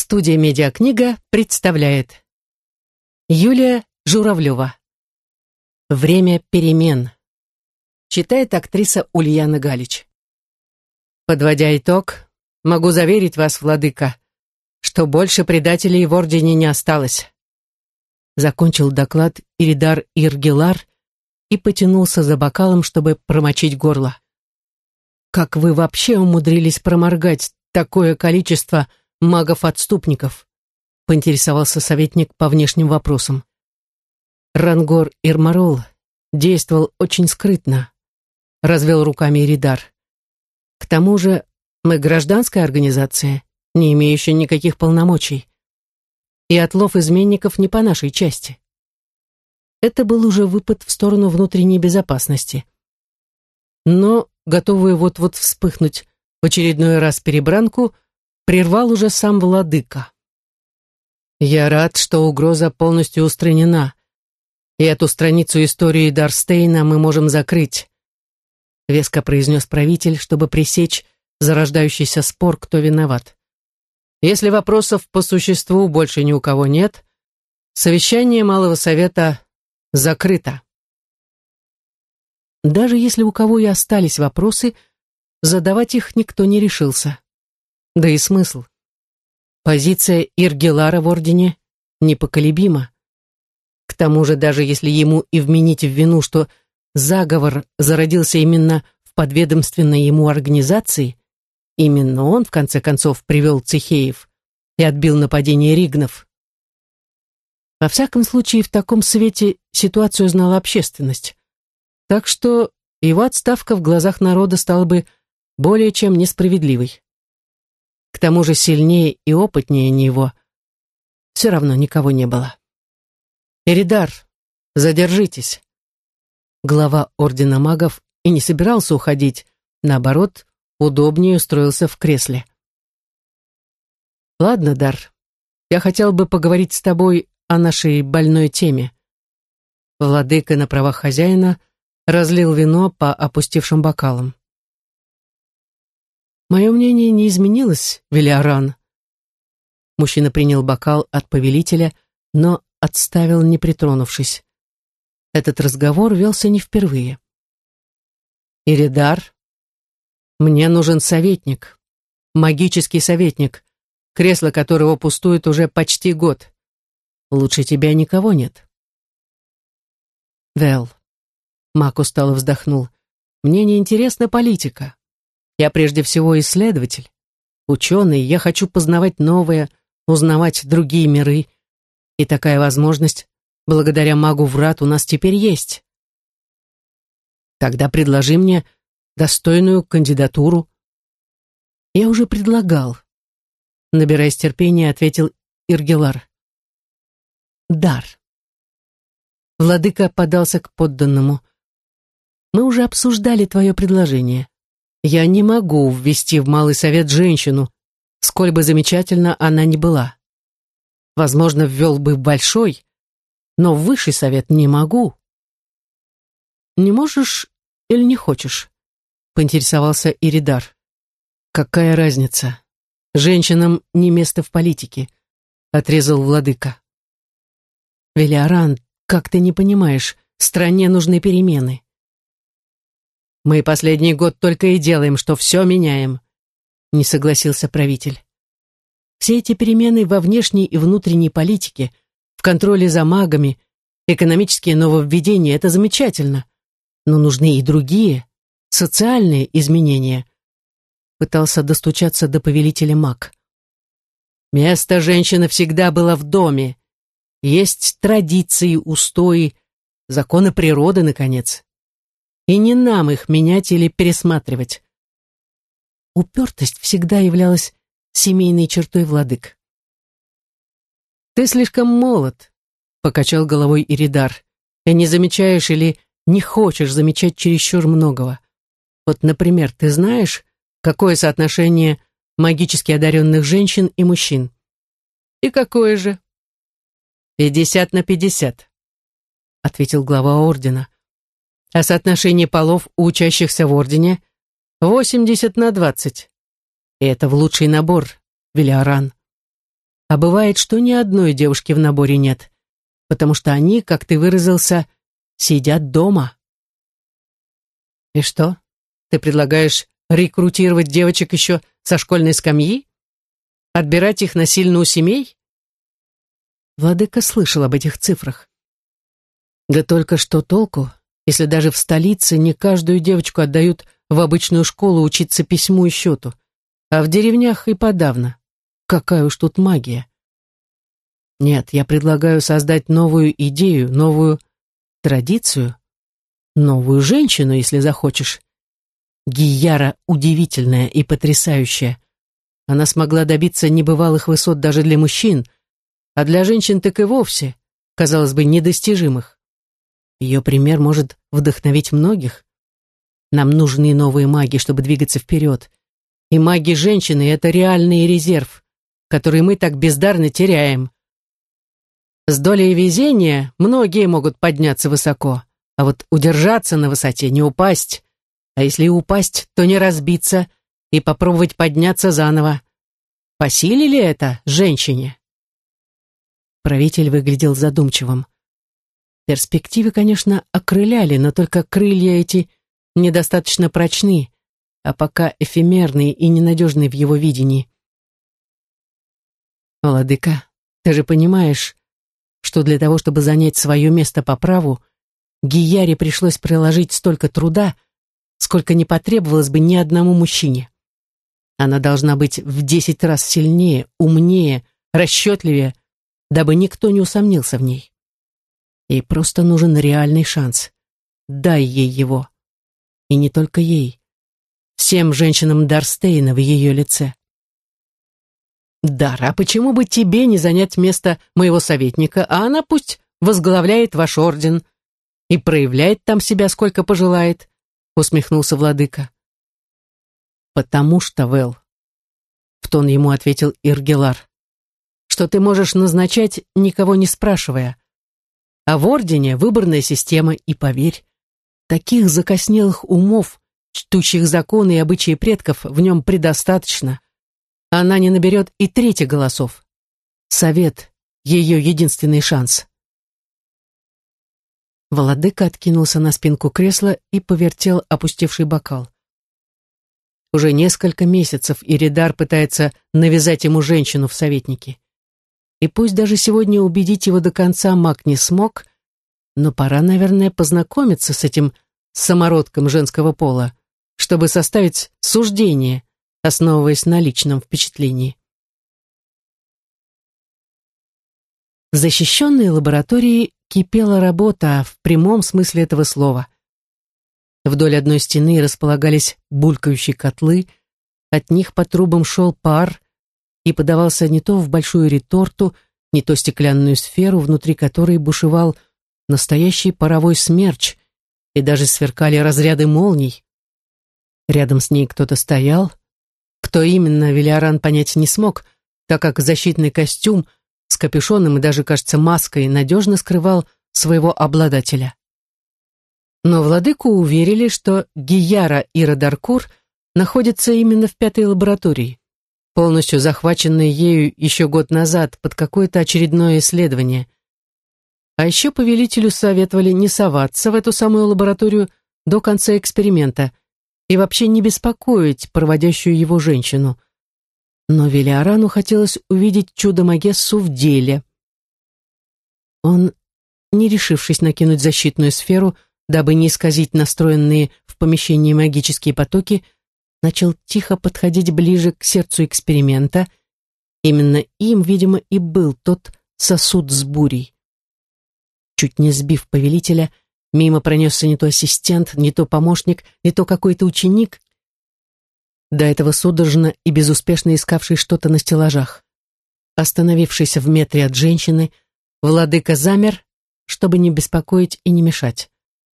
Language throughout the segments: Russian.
Студия «Медиакнига» представляет Юлия Журавлева. «Время перемен». Читает актриса Ульяна Галич. Подводя итог, могу заверить вас, владыка, что больше предателей в Ордене не осталось. Закончил доклад Иридар Иргилар и потянулся за бокалом, чтобы промочить горло. Как вы вообще умудрились проморгать такое количество магов-отступников? Поинтересовался советник по внешним вопросам. Рангор Ирмарол действовал очень скрытно, развел руками Иридар. К тому же мы гражданская организация, не имеющая никаких полномочий. И отлов изменников не по нашей части. Это был уже выпад в сторону внутренней безопасности. Но, готовые вот-вот вспыхнуть в очередной раз перебранку, прервал уже сам владыка. «Я рад, что угроза полностью устранена, и эту страницу истории Дарстейна мы можем закрыть», веско произнес правитель, чтобы пресечь зарождающийся спор, кто виноват. «Если вопросов по существу больше ни у кого нет, совещание Малого Совета закрыто». Даже если у кого и остались вопросы, задавать их никто не решился. Да и смысл. Позиция Иргилара в Ордене непоколебима. К тому же, даже если ему и вменить в вину, что заговор зародился именно в подведомственной ему организации, именно он, в конце концов, привел Цихеев и отбил нападение ригнов. Во всяком случае, в таком свете ситуацию знала общественность. Так что его отставка в глазах народа стала бы более чем несправедливой. К тому же сильнее и опытнее него все равно никого не было. «Иридар, задержитесь». Глава Ордена магов и не собирался уходить, наоборот, удобнее устроился в кресле. «Ладно, Дар, я хотел бы поговорить с тобой о нашей больной теме». Владыка на правах хозяина разлил вино по опустевшим бокалам. «Мое мнение не изменилось, Велиаран». Мужчина принял бокал от повелителя, но отставил, не притронувшись. Этот разговор велся не впервые. «Иридар, мне нужен советник, магический советник, кресло которого пустует уже почти год. Лучше тебя никого нет». «Вэл», маг устало вздохнул, «мне не интересна политика. Я прежде всего исследователь, ученый, я хочу познавать новое, узнавать другие миры, и такая возможность, благодаря магу Врат, у нас теперь есть. Тогда предложи мне достойную кандидатуру». «Я уже предлагал», — набираясь терпения, ответил Иргилар. «Дар». Владыка подался к подданному. «Мы уже обсуждали твое предложение. Я не могу ввести в Малый Совет женщину, сколь бы замечательно она ни была. Возможно, ввел бы в Большой, но в Высший Совет не могу». «Не можешь или не хочешь?» — поинтересовался Иридар. «Какая разница? Женщинам не место в политике», — отрезал владыка. «Велиаран, как ты не понимаешь, стране нужны перемены». «Мы последний год только и делаем, что все меняем», — не согласился правитель. «Все эти перемены во внешней и внутренней политике, в контроле за магами, экономические нововведения — это замечательно, но нужны и другие, социальные изменения», — пытался достучаться до повелителя маг. «Место женщины всегда было в доме. Есть традиции, устои, законы природы, наконец. И не нам их менять или пересматривать». Упертость всегда являлась семейной чертой владык. «Ты слишком молод», — покачал головой Иридар, «и не замечаешь или не хочешь замечать чересчур многого. Вот, например, ты знаешь, какое соотношение магически одаренных женщин и мужчин?» «И какое же?» 50/50, ответил глава ордена. «А соотношение полов у учащихся в ордене 80/20. И это в лучший набор, Велиаран». А бывает, что ни одной девушки в наборе нет, потому что они, как ты выразился, сидят дома. И что, ты предлагаешь рекрутировать девочек еще со школьной скамьи? Отбирать их насильно у семей? Владыка слышал об этих цифрах. Да только что толку, если даже в столице не каждую девочку отдают в обычную школу учиться письму и счету, а в деревнях и подавно. Какая уж тут магия. Нет, я предлагаю создать новую идею, новую традицию, новую женщину, если захочешь. Гияра удивительная и потрясающая. Она смогла добиться небывалых высот даже для мужчин, а для женщин так и вовсе, казалось бы, недостижимых. Ее пример может вдохновить многих. Нам нужны новые маги, чтобы двигаться вперед. И маги-женщины — это реальный резерв, который мы так бездарно теряем. С долей везения многие могут подняться высоко, а вот удержаться на высоте, не упасть. А если и упасть, то не разбиться и попробовать подняться заново. По силе ли это женщине? Правитель выглядел задумчивым. Перспективы, конечно, окрыляли, но только крылья эти недостаточно прочны, а пока эфемерные и ненадежные в его видении. Владыка, ты же понимаешь, что для того, чтобы занять свое место по праву, Гияре пришлось приложить столько труда, сколько не потребовалось бы ни одному мужчине. Она должна быть в 10 раз сильнее, умнее, расчетливее, дабы никто не усомнился в ней. Ей просто нужен реальный шанс. Дай ей его. И не только ей. Всем женщинам Дарстейна в ее лице. Дара, почему бы тебе не занять место моего советника, а она пусть возглавляет ваш орден и проявляет там себя сколько пожелает, усмехнулся владыка. Потому что, Вэл, в тон ему ответил Иргелар, что ты можешь назначать, никого не спрашивая. А в ордене выборная система, и поверь, таких закоснелых умов, чтущих законы и обычаи предков, в нем предостаточно. Она не наберет и трети голосов. Совет — ее единственный шанс. Владыка откинулся на спинку кресла и повертел опустевший бокал. Уже несколько месяцев Иридар пытается навязать ему женщину в советники. И пусть даже сегодня убедить его до конца маг не смог, но пора, наверное, познакомиться с этим самородком женского пола, чтобы составить суждение, основываясь на личном впечатлении. В защищенной лаборатории кипела работа в прямом смысле этого слова. Вдоль одной стены располагались булькающие котлы, от них по трубам шел пар и подавался не то в большую реторту, не то стеклянную сферу, внутри которой бушевал настоящий паровой смерч, и даже сверкали разряды молний. Рядом с ней кто-то стоял. Кто именно, Велиаран понять не смог, так как защитный костюм с капюшоном и даже, кажется, маской надежно скрывал своего обладателя. Но владыку уверили, что Гияра Ирадаркур находится именно в 5-й лаборатории, полностью захваченной ею еще год назад под какое-то очередное исследование. А еще повелителю советовали не соваться в эту самую лабораторию до конца эксперимента и вообще не беспокоить проводящую его женщину. Но Велиарану хотелось увидеть чудо-магессу в деле. Он, не решившись накинуть защитную сферу, дабы не исказить настроенные в помещении магические потоки, начал тихо подходить ближе к сердцу эксперимента. Именно им, видимо, и был тот сосуд с бурей. Чуть не сбив повелителя, мимо пронесся не то ассистент, не то помощник, не то какой-то ученик, до этого судорожно и безуспешно искавший что-то на стеллажах. Остановившись в метре от женщины, владыка замер, чтобы не беспокоить и не мешать.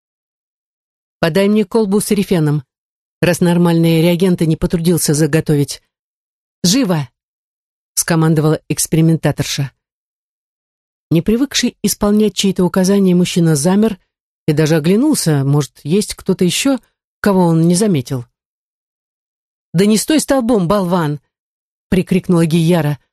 «Подай мне колбу с эрифеном, раз нормальные реагенты не потрудился заготовить. Живо!» — скомандовала экспериментаторша. Не привыкший исполнять чьи-то указания, мужчина замер и даже оглянулся, может, есть кто-то еще, кого он не заметил. «Да не стой столбом, болван!» — прикрикнула Гияра.